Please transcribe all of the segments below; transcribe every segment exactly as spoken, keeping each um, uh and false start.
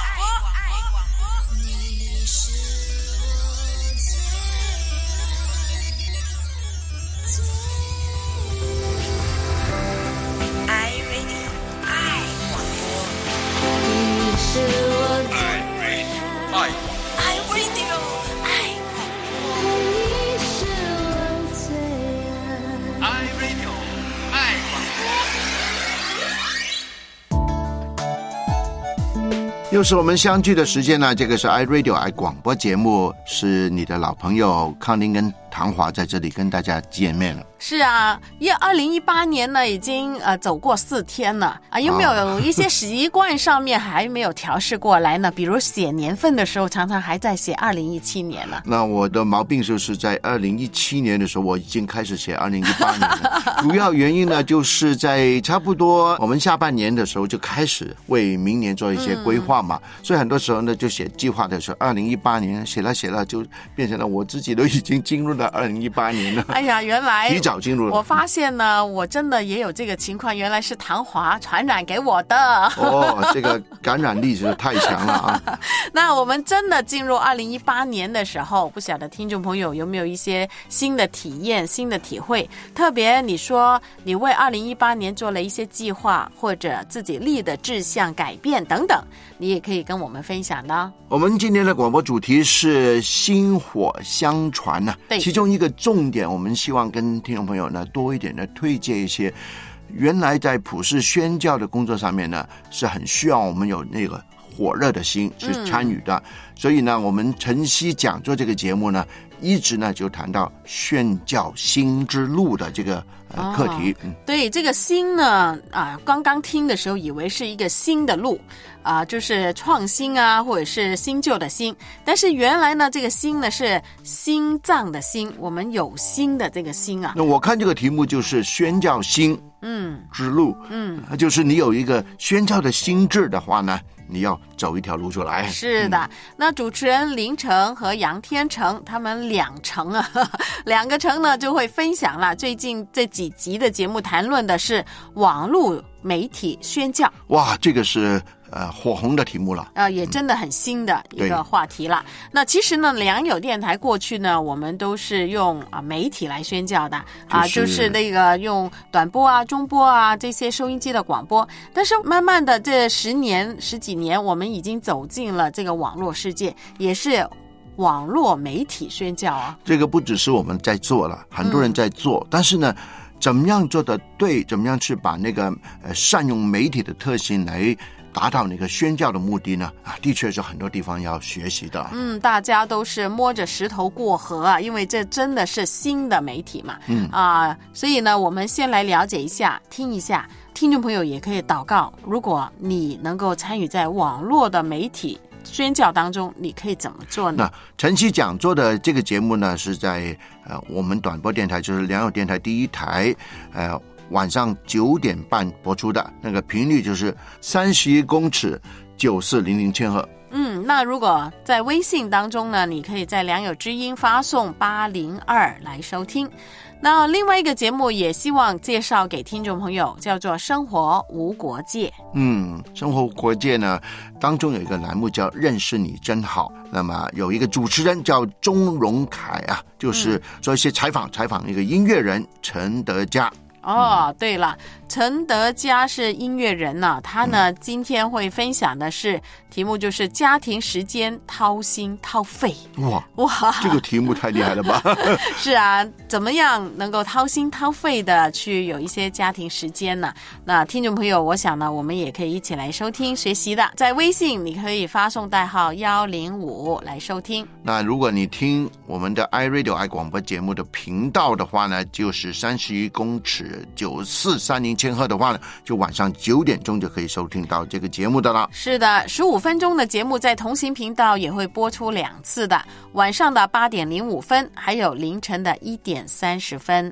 又是我们相聚的时间呢，这个是 iRadio 爱广播节目，是你的老朋友康宁跟唐华在这里跟大家见面了。 是啊，因为二零一八年呢已经呃走过四天了啊，有没有一些习惯上面还没有调试过来呢？比如写年份的时候，常常还在写二零一七年了。 那我的毛病就是在二零一七年的时候，我已经开始写二零一八年了。主要原因呢，就是在差不多我们下半年的时候就开始为明年做一些规划嘛，嗯、所以很多时候呢，就写计划的时候，二零一八年写了写了，就变成了我自己都已经进入了二零一八年了。 哎呀，原来提早进入了。 我发现呢，我真的也有这个情况，原来是唐华传染给我的。 哦，这个感染力是太强了啊！ 那我们真的进入二零一八年的时候，不晓得听众朋友有没有一些新的体验、新的体会？特别你说你为二零一八年做了一些计划，或者自己立的志向改变等等，你也可以跟我们分享的。 我们今天的广播主题是薪火相传呢、啊，其中一个重点，我们希望跟听众朋友呢多一点的推荐一些，原来在普世宣教的工作上面呢，是很需要我们有那个火热的心去参与的、嗯、所以呢，我们晨曦讲座这个节目呢，一直呢就谈到宣教新之路的这个呃课题、哦嗯、对，这个新呢啊，刚刚听的时候以为是一个新的路啊，就是创新啊，或者是新旧的新，但是原来呢，这个新呢是心脏的心，我们有心的这个心啊。 那我看这个题目就是宣教新嗯之路，嗯，就是你有一个宣教的心智的话呢，你要走一条路出来。 是的、嗯、那主持人林成和杨天成他们两成啊，两个成呢就会分享了最近这几集的节目，谈论的是网络媒体宣教。 哇，这个是呃火红的题目了啊、 呃，也真的很新的一个话题了、嗯、那其实呢，良友电台过去呢，我们都是用啊媒体来宣教的啊、就是，就是那个用短波啊、中波啊这些收音机的广播。但是慢慢的这十年十几年，我们已经走进了这个网络世界，也是网络媒体宣教啊。 这个不只是我们在做了，很多人在做、嗯、但是呢，怎么样做得对，怎么样去把那个呃善用媒体的特性来达到那个宣教的目的呢？啊，的确是很多地方要学习的。 嗯，大家都是摸着石头过河啊，因为这真的是新的媒体嘛。嗯啊，所以呢，我们先来了解一下，听一下。听众朋友也可以祷告，如果你能够参与在网络的媒体宣教当中，你可以怎么做呢？ 那晨曦讲座的这个节目呢，是在呃我们短波电台，就是良友电台第一台，呃晚上九点半播出的，那个频率就是三十一公尺九四零零千赫。 嗯，那如果在微信当中呢，你可以在良友之音发送八零二来收听。那另外一个节目也希望介绍给听众朋友，叫做生活无国界。 嗯，生活无国界呢，当中有一个栏目叫认识你真好，那么有一个主持人叫钟荣凯啊，就是做一些采访，采访一个音乐人陈德嘉。 哦，对了，陈德嘉是音乐人呢、啊，他呢、嗯、今天会分享的是题目就是家庭时间掏心掏肺。 哇哇，这个题目太厉害了吧？ 是啊，怎么样能够掏心掏肺的去有一些家庭时间呢？那听众朋友，我想呢，我们也可以一起来收听学习的。在微信你可以发送代号一零五来收听。 那如果你听我们的 iRadio 爱广播节目的频道的话呢，就是三十一公尺九四三零千赫的话呢，就晚上九点钟就可以收听到这个节目的了。 是的，十五分钟的节目在同行频道也会播出两次的，晚上的八点零五分，还有凌晨的一点三十分。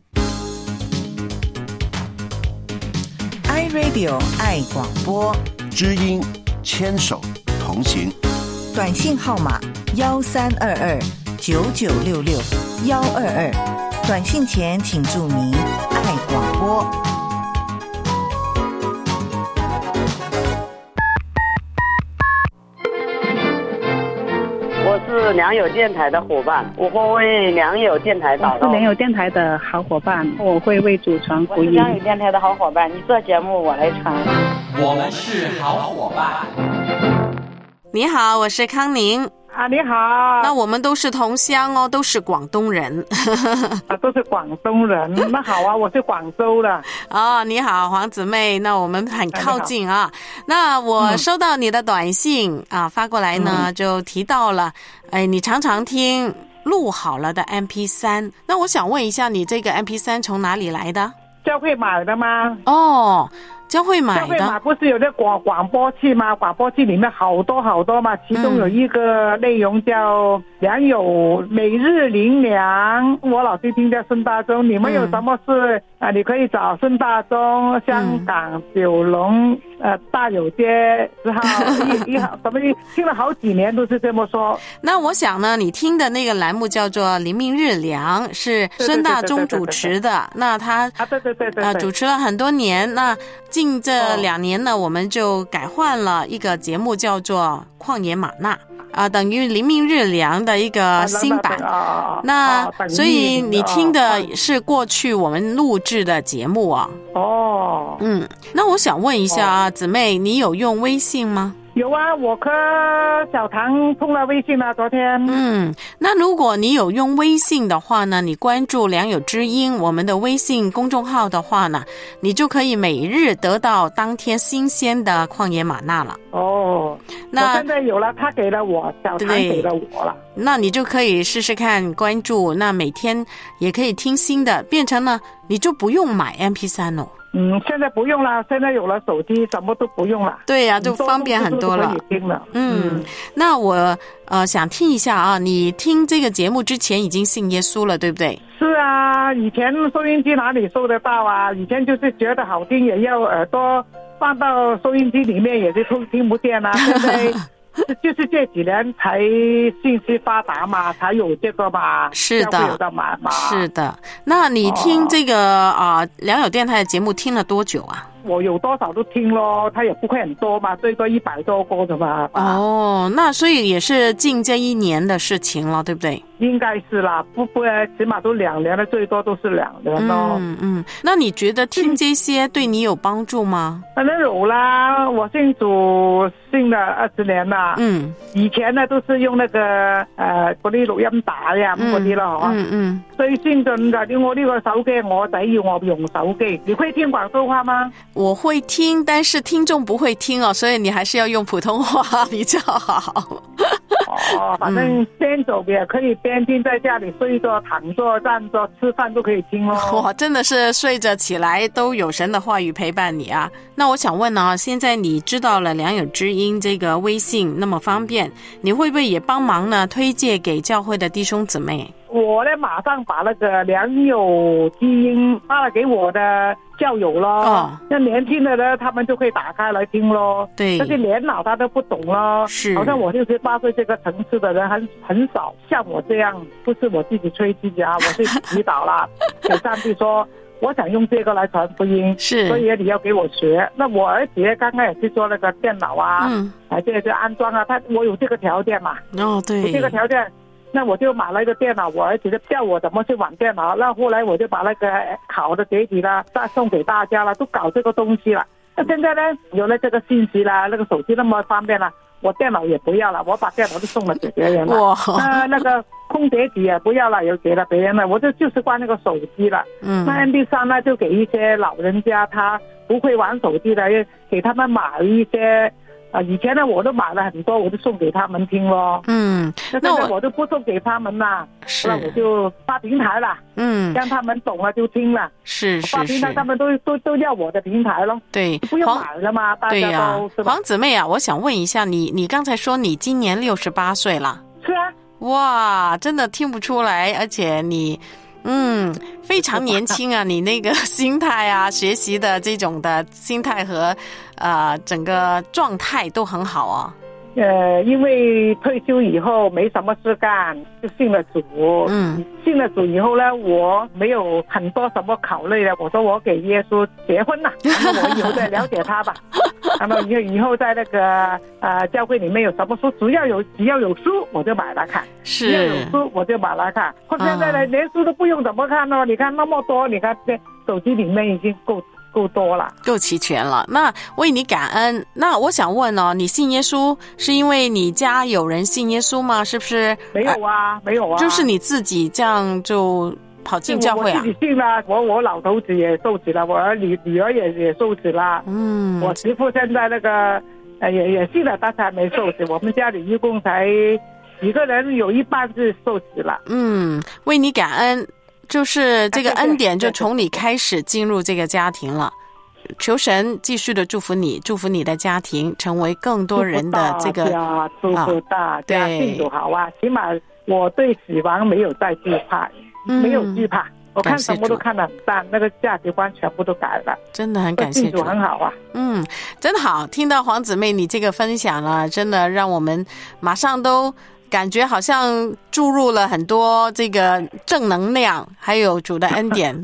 iRadio 爱广播， 知音牵手同行， 短信号码幺三二二九九六六幺二二，短信前请注明爱广播。 良友电台的伙伴，我会为良友电台祷告。 我是良友电台的好伙伴，我会为主传福音。 我是良友电台的好伙伴，你做节目我来传。 我们是好伙伴。 你好，我是康宁。 啊，你好。 那我们都是同乡哦，都是广东人。 啊，都是广东人。那好啊，我是广州的。 哦，你好，黄姊妹。那我们很靠近啊。那我收到你的短信、嗯、啊，发过来呢、嗯、就提到了，哎，你常常听录好了的 M P 三。那我想问一下，你这个 M P 三从哪里来的？ 教会买的吗？ 哦。教会买的， 教会买不是有那广广播器吗？广播器里面好多好多嘛，其中有一个内容叫良友每日灵粮，我老是听叫孙大中，你们有什么事、嗯、啊？你可以找孙大中，香港九龙、嗯、呃大有街十号一一号，什么听了好几年都是这么说。 那我想呢，你听的那个栏目叫做灵命日粮，是孙大中主持的，那他啊对对对对呃主持了很多年，那近这两年呢、哦、我们就改换了一个节目叫做旷野玛纳啊、呃，等于灵命日粮的一个新版、啊、那、啊、所以你听的是过去我们录制的节目啊。 哦， 嗯，那我想问一下啊，姊妹，你有用微信吗？ 有啊，我和小唐通了微信了，昨天。 嗯，那如果你有用微信的话呢，你关注良友之音我们的微信公众号的话呢，你就可以每日得到当天新鲜的旷野玛纳了。 哦，那我现在有了，他给了我，小唐给了我了。 那你就可以试试看关注，那每天也可以听新的，变成了你就不用买 M P 三 哦。 嗯，现在不用了，现在有了手机，什么都不用了。 对呀、啊，就方便很多了。 可以听了。 嗯，嗯那我呃想听一下啊，你听这个节目之前已经信耶稣了，对不对？ 是啊，以前收音机哪里收得到啊？以前就是觉得好听，也要耳朵放到收音机里面，也就听听不见啊。现在。就是这几年才信息发达嘛，才有这个嘛， 是的， 有的嘛嘛。 是的。那你听这个啊、哦呃、良友电台的节目听了多久啊？ 我有多少都听咯，它也不会很多嘛，最多一百多个的嘛。 哦，那所以也是近这一年的事情了，对不对？ 应该是啦，不不，起码都两年了，最多都是两年咯。 嗯嗯，那你觉得听这些对你有帮助吗？ 反正有啦，我信主信了二十年啦。 嗯， 以前呢都是用那个誒嗰啲錄音帶啊咁嗰啲咯，嗬。 嗯嗯。 最先進嘅，我呢個手機，我仔要我用手機。你會聽廣州話嗎？ 我會聽，但是聽眾不會聽哦，所以你還是要用普通話比較好。 哦，反正邊走也可以邊聽，在家裡睡着、躺着、站着、吃飯都可以聽咯。 哇，真的是睡着起來都有神的話語陪伴你啊！那我想問啊，現在你知道了良友之音這個微信那麼方便，你會不會也幫忙呢推薦給教會的弟兄姊妹？ 我呢馬上把那個良友之音發了給我的教友咯，哦，那年輕的呢，他們就可以打開來聽咯。 對， 這些年老他都不懂咯。 是， 好像我六十八歲這個層次的人很很少像我這樣，不是我自己吹自己啊，我是祈禱啦，給上帝說我想用這個來傳福音， 是， 所以你要給我學。那我兒子剛剛也是做那個電腦啊， 嗯， 啊，這個安裝啊，他我有這個條件嘛。 哦，對， 有這個條件。那我就買了一個電腦，我兒子就教我怎麼去玩電腦，那後來我就把那個考的碟子啦再送給大家了，都搞這個東西了。那現在呢，有了這個信息啦，那個手機那麼方便了，我電腦也不要了，我把電腦都送了給別人了。哇！呃，那個空碟子也不要了，也給了別人了，我就就是關那個手機了。嗯。那 M P 三呢，就給一些老人家，他不會玩手機的，給他們買一些。啊，以前呢我都買了很多，我就送給他們聽咯。嗯，那現在我都不送給他們啦，那我就發平台啦。嗯，讓他們懂了就聽了。 是是是。 發平台，他們都都都要我的平台咯。 對， 不用買了嘛，大家都是吧。 黃姊妹啊，我想問一下你，你剛才說你今年六十八歲了。 是啊。 哇，真的聽不出來，而且你。嗯，非常年輕啊！你那個心態啊，學習的這種的心態和呃整個狀態都很好啊。 呃，因為退休以後沒什麼事幹，就信了主。嗯，信了主以後呢，我沒有很多什麼考慮的。我說我給耶穌結婚了，我以後再了解他吧。 然后以后以后在那个呃教会里面有什么书，只要有只要有书我就买来看， 是只要有书我就买来看。或者现在呢，连书都不用怎么看呢？你看那么多，你看这手机里面已经够够多了， 够齐全了。那为你感恩。那我想问哦，你信耶稣是因为你家有人信耶稣吗？是不是？ 没有啊，没有啊， 就是你自己这样就跑进教会啊？ 我自己信了，我我老头子也受洗了，我儿女女儿也也受洗了。 嗯， 我媳妇现在那个呃也也信了，但是还没受洗。我们家里一共才几个人，有一半是受洗了。 嗯，为你感恩。就是这个恩典就从你开始进入这个家庭了，求神继续的祝福你，祝福你的家庭成为更多人的这个祝福大家，信主好啊！起码我对死亡没有再惧怕，嗯、没有惧怕，我看什么都看得很淡，那个价值观全部都改了， 真的很感谢主， 信主很好啊！ 嗯，真好，听到黄姊妹你这个分享了，真的让我们马上都。感觉好像注入了很多这个正能量，还有主的恩典。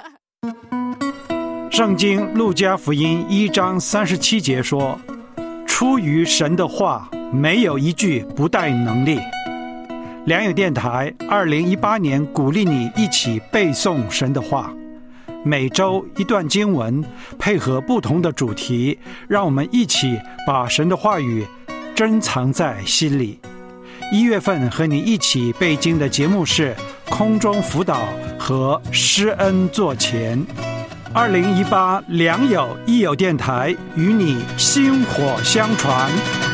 圣经路加福音一章三十七节说，出于神的话没有一句不带能力。良友电台二零一八年鼓励你一起背诵神的话，每周一段经文，配合不同的主题，让我们一起把神的话语珍藏在心里。一月份和你一起背经的节目是空中辅导和施恩座前。二零一八良友益友电台与你薪火相传。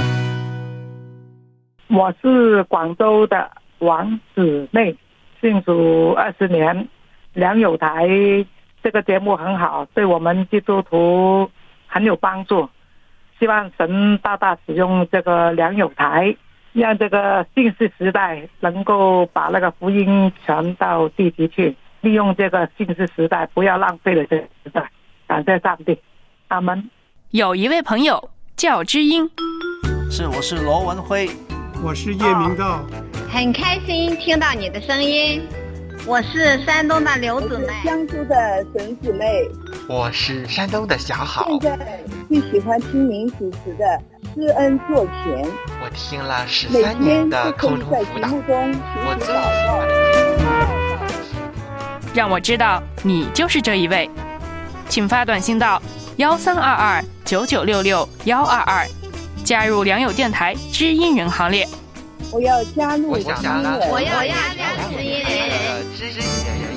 我是广州的王姊妹，信主二十年，良友台这个节目很好，对我们基督徒很有帮助，希望神大大使用这个良友台，让这个信息时代能够把那个福音传到地极去，利用这个信息时代，不要浪费了这个时代。感谢上帝，阿们。 有一位朋友叫知音， 是我是罗文辉， 我是叶明道， 很开心听到你的声音。我是山东的刘姊妹， 江苏的沈姊妹， 我是山东的小好。 现在最喜欢听您主持的施恩座前， 我听了十三年的空中辅导，我最喜欢的节目。 让我知道你就是这一位，请发短信到幺三二二九九六六幺二二，加入良友电台知音人行列。 我要加入， 我想加入， 我要加入知音人， 知音人。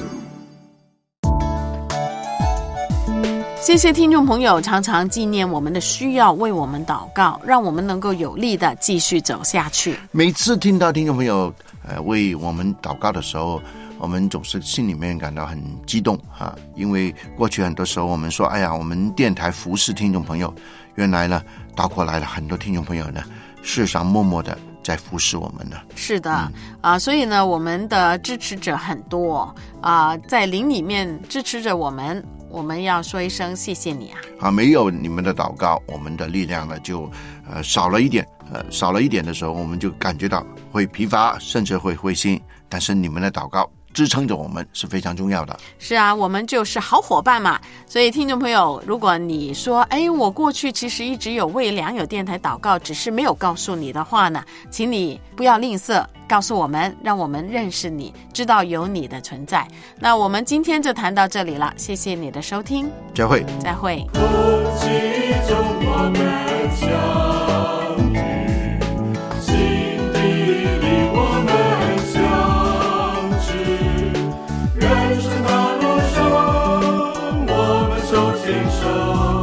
谢谢听众朋友常常纪念我们的需要，为我们祷告，让我们能够有力的继续走下去。 每次听到听众朋友呃为我们祷告的时候，我们总是心里面感到很激动啊，因为过去很多时候我们说，哎呀，我们电台服侍听众朋友，原来呢倒过来了，很多听众朋友呢事实上默默的在服侍我们呢。 是的、嗯、啊，所以呢我们的支持者很多啊，在灵里面支持着我们，我们要说一声谢谢你啊！ 啊，没有你们的祷告，我们的力量呢就呃少了一点，呃少了一点的时候，我们就感觉到会疲乏，甚至会灰心。但是你们的祷告支撑着我们是非常重要的。 是啊，我们就是好伙伴嘛。所以听众朋友，如果你说，哎，我过去其实一直有为良友电台祷告，只是没有告诉你的话呢，请你不要吝啬，告诉我们，让我们认识你，知道有你的存在。那我们今天就谈到这里了，谢谢你的收听， 再会， 再会。 空气中我们相遇，心底里我们相知，人生的路上我们手牵手。